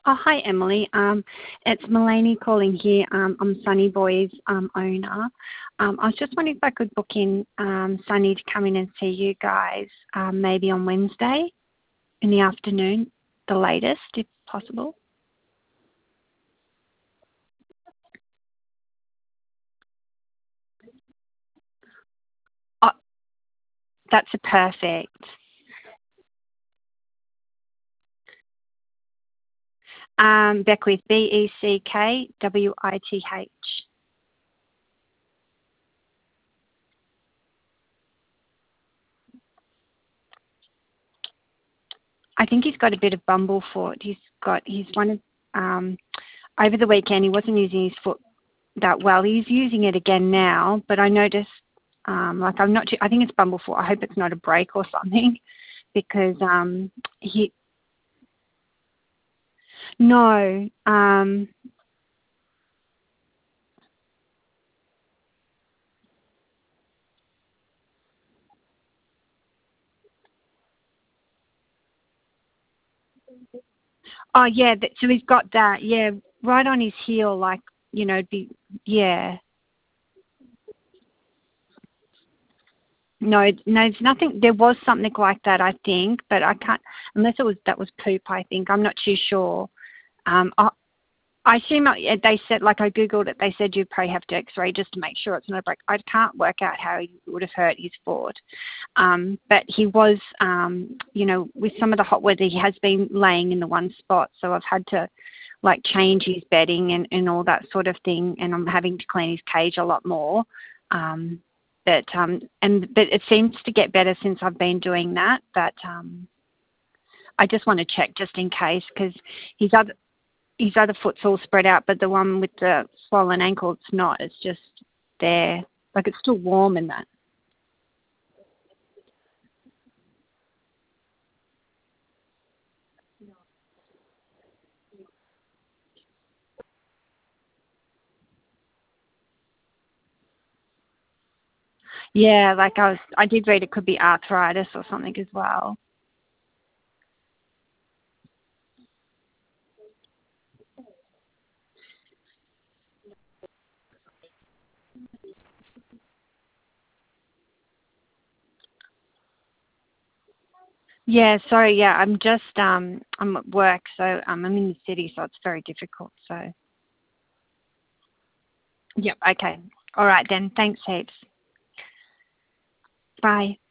Oh, hi, Emily. It's Mulaney calling here. I'm Sunny Boys owner. I was just wondering if I could book in Sunny to come in and see you guys maybe on Wednesday in the afternoon, the latest, if possible. Oh, that's a perfect. Beckwith, Beckwith. I think he's got a bit of bumblefoot. He's one of, over the weekend he wasn't using his foot that well. He's using it again now, but I noticed, I'm not too, I think it's bumblefoot. I hope it's not a break or something because he, no, oh yeah, so he's got that, yeah, right on his heel, like, yeah. No, no, there's nothing. There was something like that, I think, but I can't, unless that was poop, I think. I'm not too sure. I assume they said, like I Googled it, they said you probably have to x-ray just to make sure it's not a break. I can't work out how he would have hurt his foot. But he was, with some of the hot weather, he has been laying in the one spot. So I've had to like change his bedding and all that sort of thing. And I'm having to clean his cage a lot more. But it seems to get better since I've been doing that. But I just want to check just in case because his other foot's all spread out, but the one with the swollen ankle, it's not. It's just there. Like it's still warm and that. Yeah, like I did read it could be arthritis or something as well. Yeah, sorry, yeah, I'm at work, so I'm in the city, so it's very difficult. So, yep, okay. All right then. Thanks heaps. Bye.